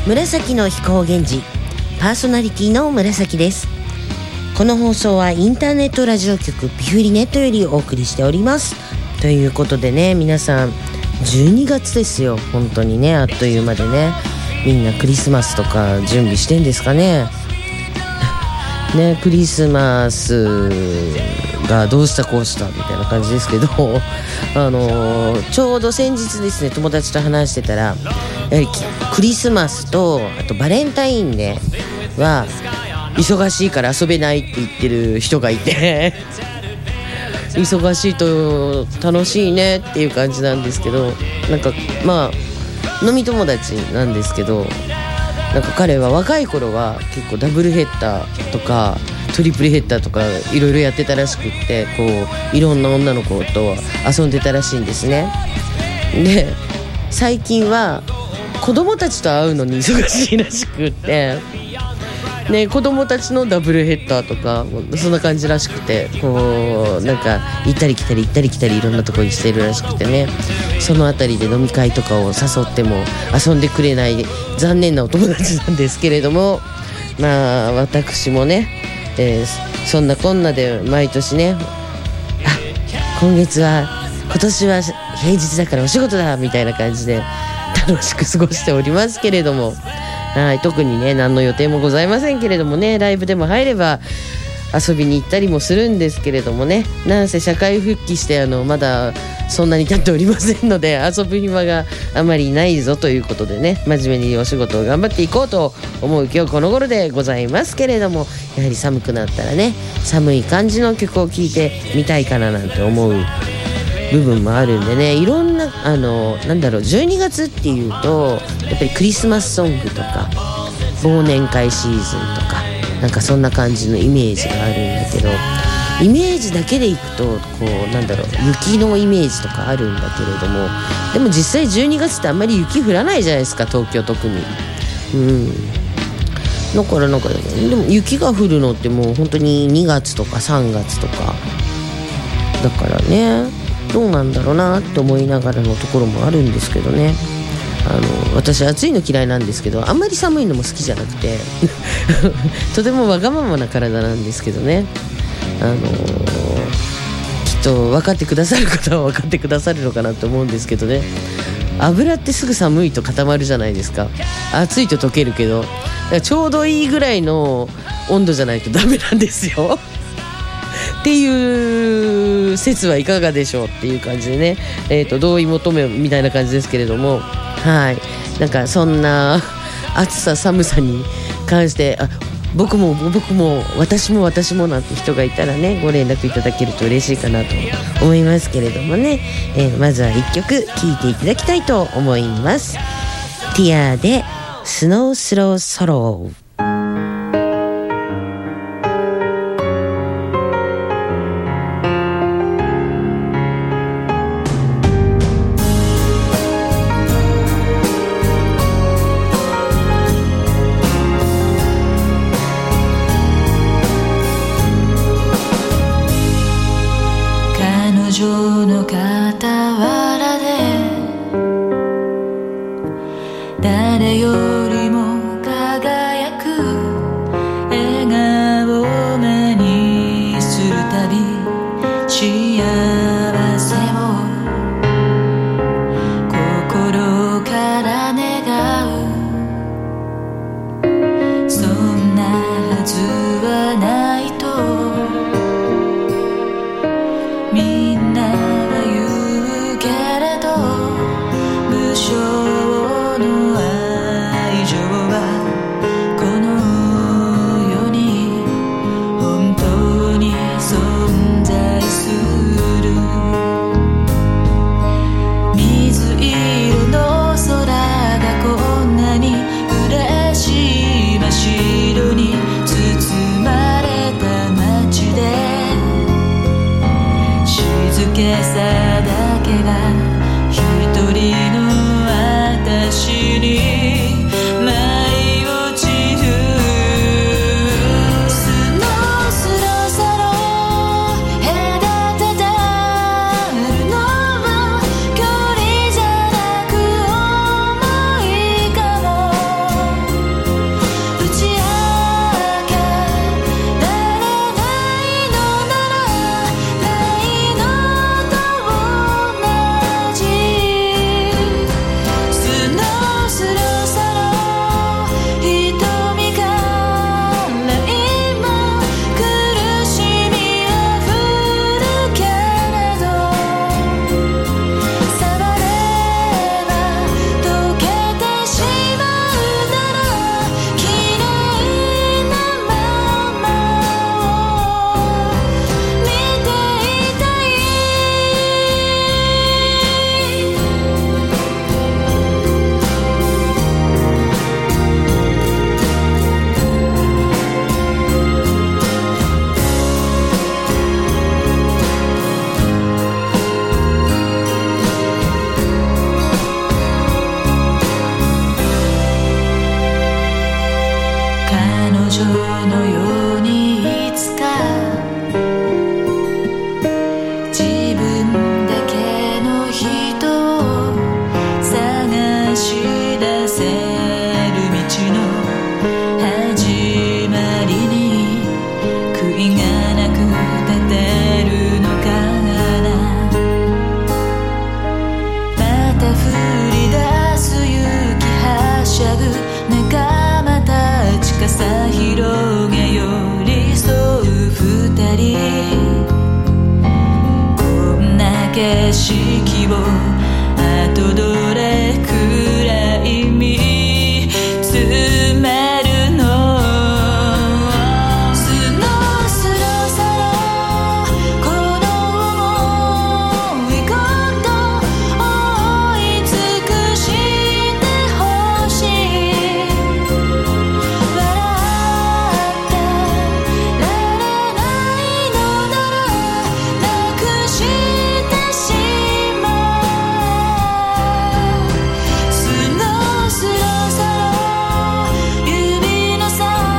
紫の飛行源氏、パーソナリティの紫です。この放送はインターネットラジオ局ピフリネットよりお送りしております。ということでね、皆さん12月ですよ。本当にね、あっという間でね、みんなクリスマスとか準備してんですかね。ね、クリスマスがどうしたこうしたみたいな感じですけどちょうど先日ですね、友達と話してたら、やはりクリスマスとあとバレンタインデーは忙しいから遊べないって言ってる人がいて忙しいと楽しいねっていう感じなんですけど、なんかまあ飲み友達なんですけど、なんか彼は若い頃は結構ダブルヘッダーとかトリプルヘッダーとかいろいろやってたらしくって、こういろんな女の子と遊んでたらしいんですね。で、最近は子供たちと会うのに忙しいらしくってね、子供たちのダブルヘッダーとかそんな感じらしくて、こうなんか行ったり来たり行ったり来たりいろんなとこにしてるらしくてね、そのあたりで飲み会とかを誘っても遊んでくれない残念なお友達なんですけれども、まあ私もね、そんなこんなで毎年ね、今年は平日だからお仕事だみたいな感じで楽しく過ごしておりますけれども、はい、特にね何の予定もございませんけれどもね、ライブでも入れば遊びに行ったりもするんですけれどもね、なんせ社会復帰してまだそんなに経っておりませんので遊ぶ暇があまりないぞということでね、真面目にお仕事を頑張っていこうと思う今日この頃でございますけれども、やはり寒くなったらね、寒い感じの曲を聴いてみたいかななんて思う部分もあるんでね、いろんな12月っていうとやっぱりクリスマスソングとか忘年会シーズンとかなんかそんな感じのイメージがあるんだけど、イメージだけでいくとこう雪のイメージとかあるんだけれども、でも実際12月ってあんまり雪降らないじゃないですか、東京特に。だからでも雪が降るのってもう本当に2月とか3月とかだからね、どうなんだろうなって思いながらのところもあるんですけどね。私暑いの嫌いなんですけど、あんまり寒いのも好きじゃなくてとてもわがままな体なんですけどね、きっと分かってくださる方は分かってくださるのかなと思うんですけどね、油ってすぐ寒いと固まるじゃないですか。暑いと溶けるけど、だからちょうどいいぐらいの温度じゃないとダメなんですよっていう説はいかがでしょうっていう感じでね、同意求めみたいな感じですけれども、はい、なんかそんな暑さ寒さに関して僕も私もなんて人がいたらね、ご連絡いただけると嬉しいかなと思いますけれどもね、まずは1曲聴いていただきたいと思います。ティアでスノースローソロー。 誰よりも輝く笑顔を目にするたび、幸せを心から願う。そんなはずはないとみんなが言うけれど、無償の愛女のようにいつか自分だけの人を探し出せる道の始まりに悔いがなく立てるのかな。また降り出す雪はしゃぐ仲間たち傘広げ寄り添う二人、こんな景色をあとどれくらい見つめるの。スロースロースローこの想いこと追い尽くしてほしい。笑ってられないのならなくしてしまう。スロースロースロー指の先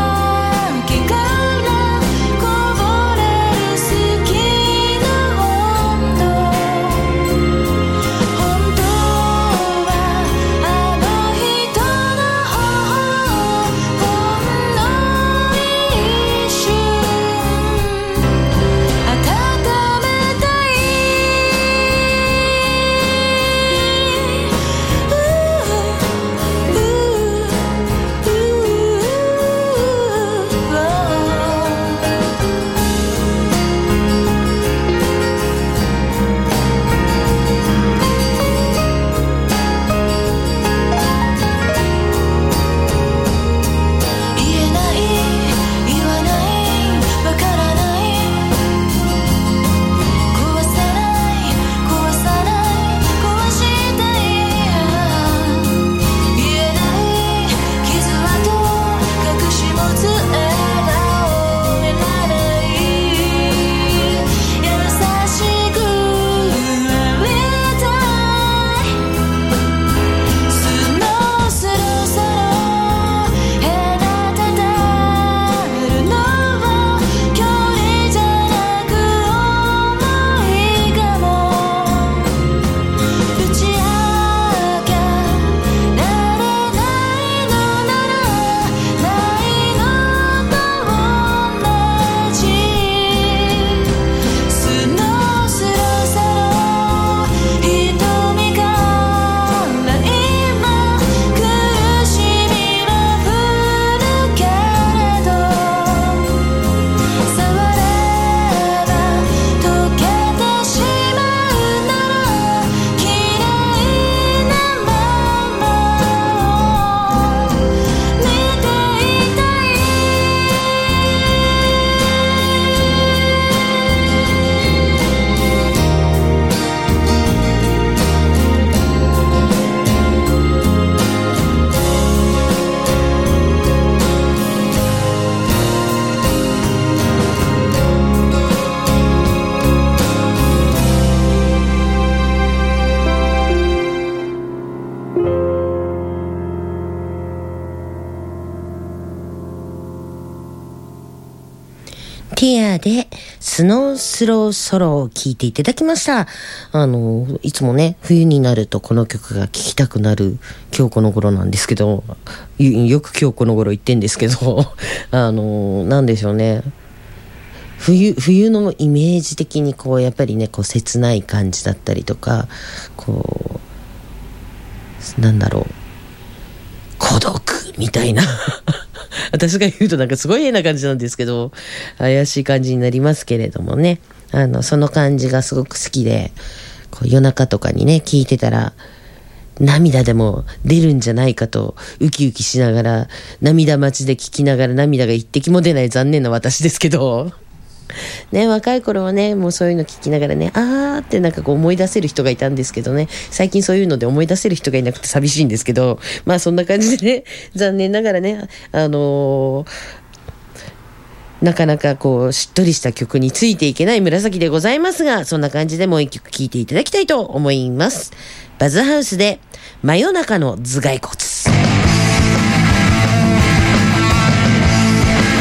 からこぼれる好きな温度。本当はあの人の頬をほんの一瞬温めたい。言えない言わないわからない、壊さない壊さない壊して言えない傷跡隠し持つ笑顔見らない優しくありたい。スロースロースロー隔てたるのは距離じゃなく想いかも。打ち明けられないのならないのと同じ。スロースロースロー瞳から今苦しみは降るけれど、触れば溶けてしまうなら綺麗なままを見ていたい。 ティアでスノースローソロを聴いていただきました。いつもね冬になるとこの曲が聴きたくなる今日この頃なんですけど、よく今日この頃言ってんですけどなんでしょうね、冬のイメージ的にこうやっぱりねこう切ない感じだったりとか、こうなんだろう孤独みたいな私が言うとなんかすごい変な感じなんですけど、怪しい感じになりますけれどもね、その感じがすごく好きで、こう夜中とかにね聞いてたら涙でも出るんじゃないかとウキウキしながら涙待ちで聞きながら涙が一滴も出ない残念な私ですけどね、若い頃はねもうそういうの聞きながらねあーってなんかこう思い出せる人がいたんですけどね、最近そういうので思い出せる人がいなくて寂しいんですけど、まあそんな感じでね残念ながらねなかなかこうしっとりした曲についていけない紫でございますが、そんな感じでもう一曲聴いていただきたいと思います。バズハウスで真夜中の頭蓋骨。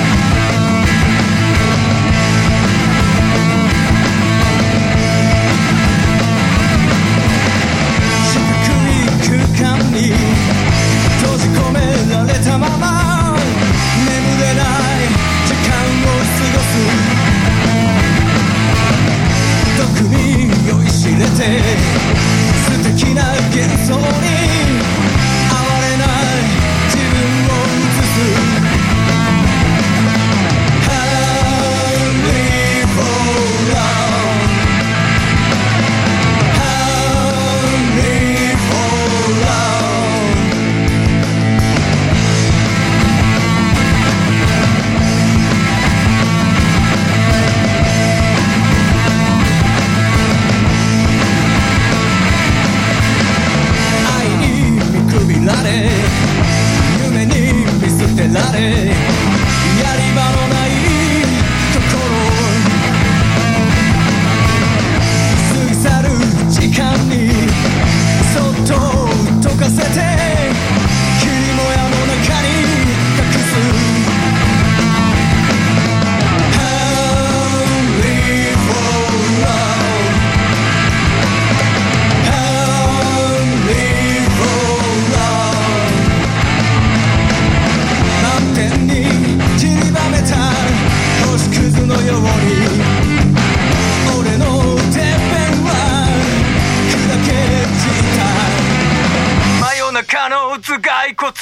の頭蓋骨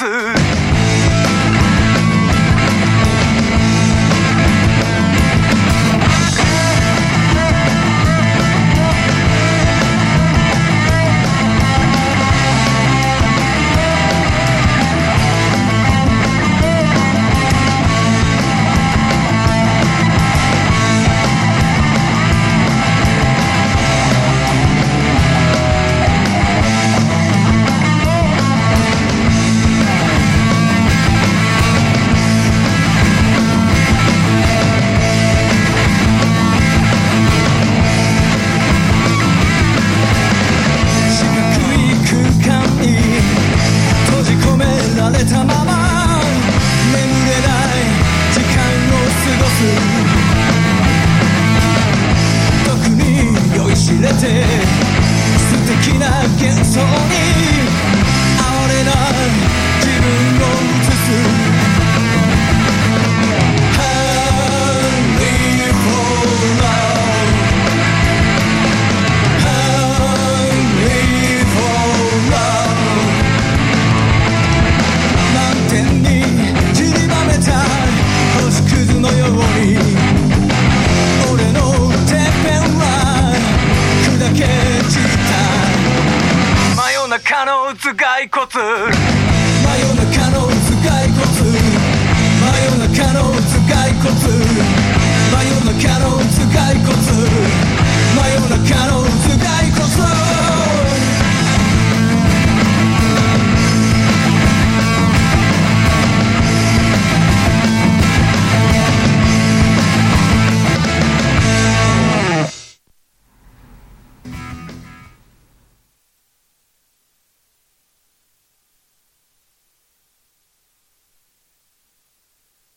真夜中の頭蓋骨